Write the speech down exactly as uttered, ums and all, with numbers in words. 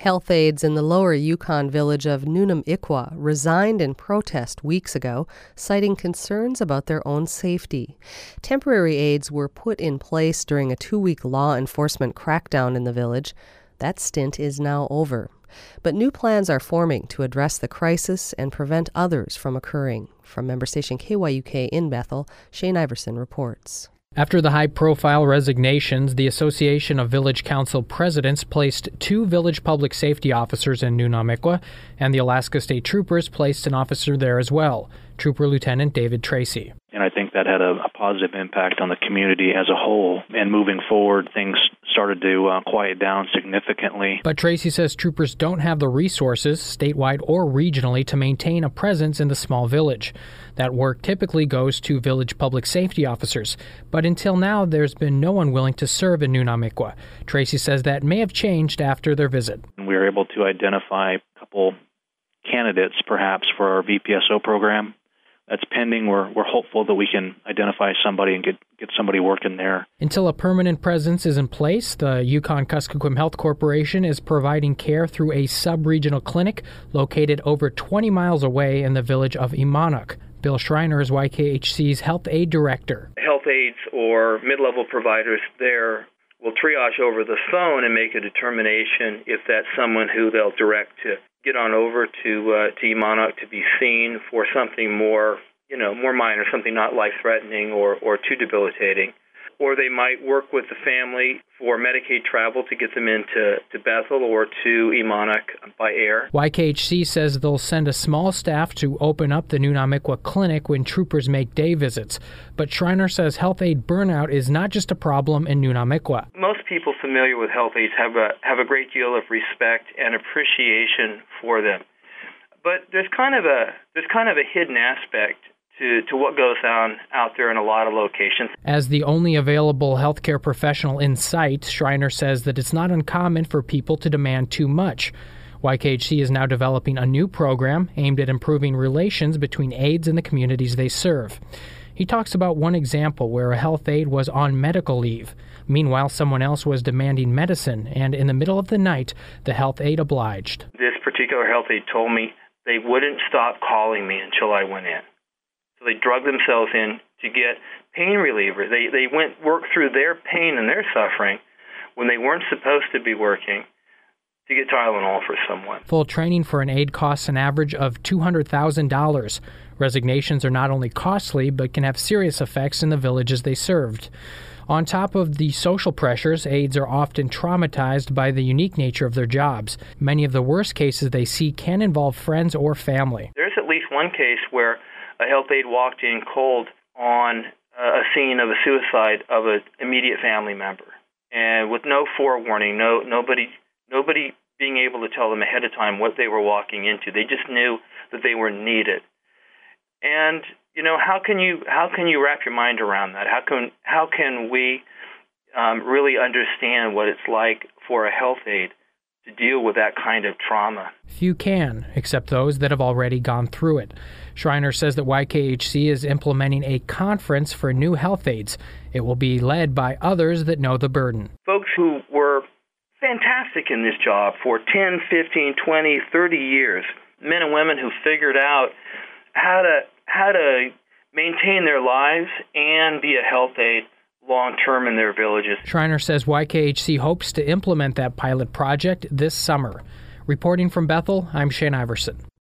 Health aides in the lower Yukon village of Nunamikwa resigned in protest weeks ago, citing concerns about their own safety. Temporary aides were put in place during a two-week law enforcement crackdown in the village. That stint is now over. But new plans are forming to address the crisis and prevent others from occurring. From member station K Y U K in Bethel, Shane Iverson reports. After the high-profile resignations, the Association of Village Council Presidents placed two village public safety officers in Nunamikwa, and the Alaska State Troopers placed an officer there as well, Trooper Lieutenant David Tracy. And I think that had a, a positive impact on the community as a whole. And moving forward, things started to uh, quiet down significantly. But Tracy says troopers don't have the resources, statewide or regionally, to maintain a presence in the small village. That work typically goes to village public safety officers. But until now, there's been no one willing to serve in Nunamikwa. Tracy says that may have changed after their visit. We were able to identify a couple candidates, perhaps, for our V P S O program. That's pending. We're we're hopeful that we can identify somebody and get, get somebody working there. Until a permanent presence is in place, the Yukon-Kuskokwim Health Corporation is providing care through a sub-regional clinic located over twenty miles away in the village of Imanuk. Bill Schreiner is Y K H C's health aid director. Health aides or mid-level providers there will triage over the phone and make a determination if that's someone who they'll direct to get on over to uh, to Imanuk to be seen for something more, you know, more minor, something not life-threatening or, or too debilitating. Or they might work with the family for Medicaid travel to get them into to Bethel or to Imanuk by air. Y K H C says they'll send a small staff to open up the Nunamikwa clinic when troopers make day visits. But Schreiner says health aid burnout is not just a problem in Nunamikwa. Most people familiar with health aides have a have a great deal of respect and appreciation for them. But there's kind of a there's kind of a hidden aspect To, to what goes on out there in a lot of locations. As the only available healthcare professional in sight, Schreiner says that it's not uncommon for people to demand too much. Y K H C is now developing a new program aimed at improving relations between aides and the communities they serve. He talks about one example where a health aide was on medical leave. Meanwhile, someone else was demanding medicine, and in the middle of the night, the health aide obliged. This particular health aide told me they wouldn't stop calling me until I went in. So they drug themselves in to get pain relievers. They they went worked through their pain and their suffering when they weren't supposed to be working to get Tylenol for someone. Full training for an aide costs an average of two hundred thousand dollars. Resignations are not only costly, but can have serious effects in the villages they served. On top of the social pressures, aides are often traumatized by the unique nature of their jobs. Many of the worst cases they see can involve friends or family. There's at least one case where a health aide walked in cold on a scene of a suicide of an immediate family member, and with no forewarning, no nobody nobody being able to tell them ahead of time what they were walking into. They just knew that they were needed. And you know, how can you how can you wrap your mind around that? How can how can we um, really understand what it's like for a health aide to deal with that kind of trauma? Few can, except those that have already gone through it. Schreiner says that Y K H C is implementing a conference for new health aides. It will be led by others that know the burden. Folks who were fantastic in this job for ten, fifteen, twenty, thirty years, men and women who figured out how to how to maintain their lives and be a health aide long-term in their villages. Schreiner says Y K H C hopes to implement that pilot project this summer. Reporting from Bethel, I'm Shane Iverson.